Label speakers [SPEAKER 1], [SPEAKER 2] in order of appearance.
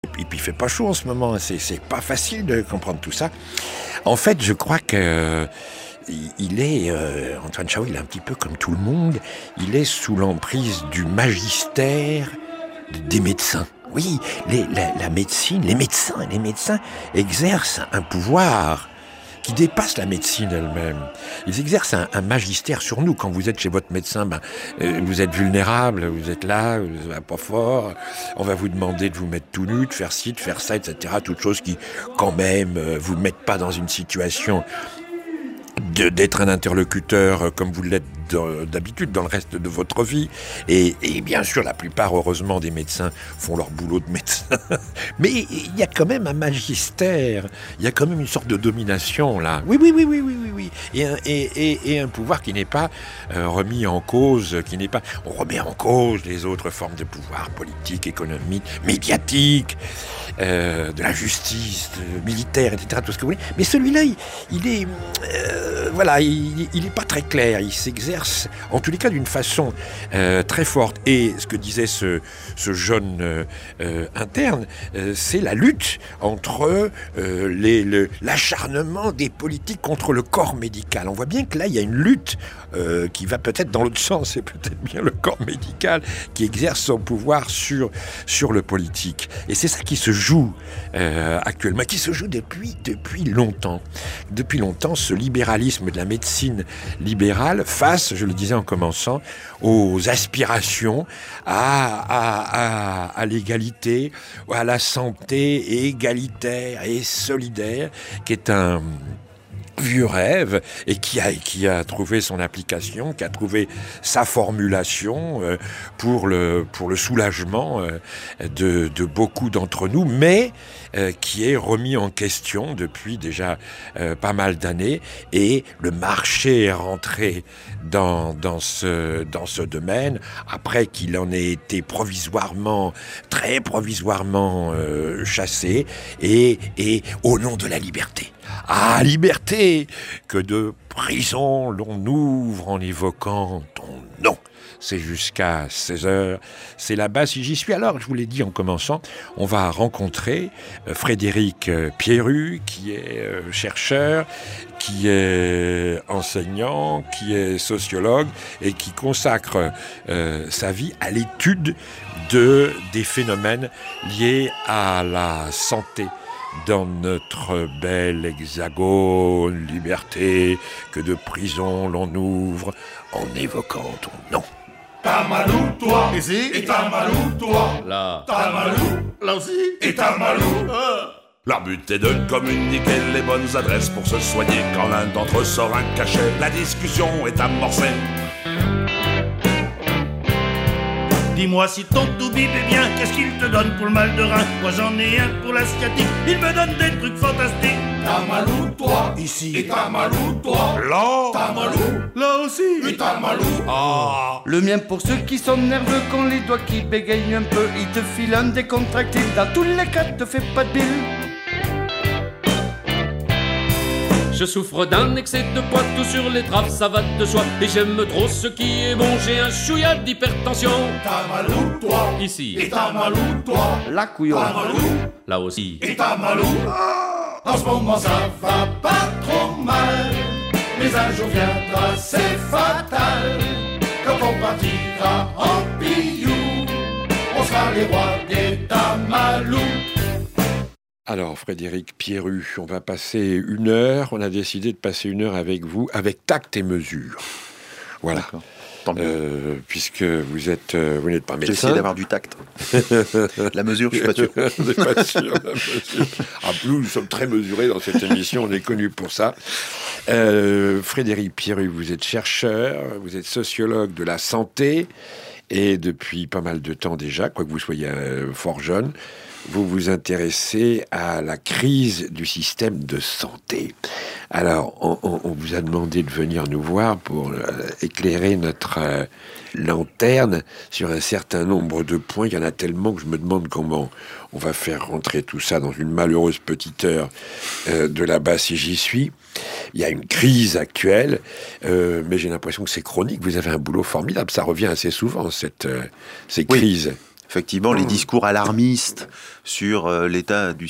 [SPEAKER 1] Et puis il fait pas chaud en ce moment, c'est pas facile de comprendre tout ça. En fait, je crois que il est Antoine Chao, il est un petit peu comme tout le monde, il est sous l'emprise du magistère des médecins. Oui, la médecine, les médecins exercent un pouvoir qui dépasse la médecine elle-même. Ils exercent un magistère sur nous. Quand vous êtes chez votre médecin, vous êtes vulnérable, vous êtes là, vous n'êtes pas fort, on va vous demander de vous mettre tout nu, de faire ci, de faire ça, etc. Toutes choses qui, quand même, vous mettent pas dans une situation d'être un interlocuteur comme vous l'êtes d'habitude dans le reste de votre vie. Et bien sûr, la plupart, heureusement, des médecins font leur boulot de médecin. Mais il y a quand même un magistère, il y a quand même une sorte de domination, là. Oui. Et un pouvoir qui n'est pas remis en cause, qui n'est pas... On remet en cause les autres formes de pouvoir politique, économique, médiatique, de la justice, militaire, etc., tout ce que vous voulez. Mais celui-là, il est... il n'est pas très clair. Il s'exerce, en tous les cas, d'une façon très forte. Et ce que disait ce jeune interne, c'est la lutte entre l'acharnement des politiques contre le corps médical. On voit bien que là, il y a une lutte qui va peut-être dans l'autre sens. C'est peut-être bien le corps médical qui exerce son pouvoir sur le politique. Et c'est ça qui se joue actuellement, qui se joue depuis longtemps. Depuis longtemps, ce libéralisme de la médecine libérale face, je le disais en commençant, aux aspirations à l'égalité, à la santé égalitaire et solidaire, qui est un vieux rêve et qui a trouvé son application, qui a trouvé sa formulation pour le soulagement de beaucoup d'entre nous, mais qui est remis en question depuis déjà pas mal d'années, et le marché est rentré dans ce domaine après qu'il en ait été très provisoirement chassé, et au nom de la liberté. Ah, liberté, que de prison l'on ouvre en évoquant ton nom. C'est jusqu'à 16h, c'est là-bas si j'y suis. Alors, je vous l'ai dit en commençant, on va rencontrer Frédéric Pierru, qui est chercheur, qui est enseignant, qui est sociologue et qui consacre sa vie à l'étude des phénomènes liés à la santé dans notre bel hexagone. Liberté, que de prison l'on ouvre en évoquant ton nom.
[SPEAKER 2] T'as malou, toi.
[SPEAKER 3] Ici.
[SPEAKER 2] Et t'as malou, toi.
[SPEAKER 3] Là.
[SPEAKER 2] T'as malou.
[SPEAKER 3] Là aussi.
[SPEAKER 2] Et t'as malou.
[SPEAKER 4] Leur but est de communiquer les bonnes adresses pour se soigner. Quand l'un d'entre eux sort un cachet, la discussion est amorcée.
[SPEAKER 5] Dis-moi si ton toubib est bien, qu'est-ce qu'il te donne pour le mal de rein? Moi j'en ai un pour la sciatique, il me donne des trucs fantastiques.
[SPEAKER 2] T'as malou, toi.
[SPEAKER 3] Ici.
[SPEAKER 2] Et t'as malou, toi.
[SPEAKER 4] Là.
[SPEAKER 2] T'as malou.
[SPEAKER 3] Là aussi.
[SPEAKER 2] Et t'as malou.
[SPEAKER 4] Ah.
[SPEAKER 6] Le mien pour ceux qui sont nerveux, qu'on les doigts qui bégayent un peu, il te file un décontractile. Dans tous les cas, te fais pas de bile.
[SPEAKER 7] Je souffre d'un excès de poids, tout sur les trappes, ça va de soi. Et j'aime trop ce qui est bon, j'ai un chouïa d'hypertension.
[SPEAKER 2] T'as malou, toi.
[SPEAKER 7] Ici.
[SPEAKER 2] Et t'as malou, toi.
[SPEAKER 6] La couillon.
[SPEAKER 2] T'as malou.
[SPEAKER 7] Là aussi.
[SPEAKER 2] Et t'as malou. En ce moment ça va pas trop mal, mais un jour viendra, c'est fatal. Quand on partira en pillou, on sera les rois des tamalous.
[SPEAKER 1] Alors, Frédéric Pierru, on va passer 1 heure. On a décidé de passer 1 heure avec vous, avec tact et mesure. Voilà. Puisque vous n'êtes pas médecin.
[SPEAKER 3] J'essaie d'avoir du tact. La mesure, je suis pas sûr.
[SPEAKER 1] Vous n'êtes pas sûr, la mesure. Ah, nous sommes très mesurés dans cette émission, on est connus pour ça. Frédéric Pierru, vous êtes chercheur, vous êtes sociologue de la santé, et depuis pas mal de temps déjà, quoique vous soyez fort jeune, vous vous intéressez à la crise du système de santé. Alors, on vous a demandé de venir nous voir pour éclairer notre lanterne sur un certain nombre de points. Il y en a tellement que je me demande comment on va faire rentrer tout ça dans une malheureuse petite heure de là-bas si j'y suis. Il y a une crise actuelle, mais j'ai l'impression que c'est chronique. Vous avez un boulot formidable. Ça revient assez souvent, ces crises.
[SPEAKER 3] effectivement, les discours alarmistes sur l'état du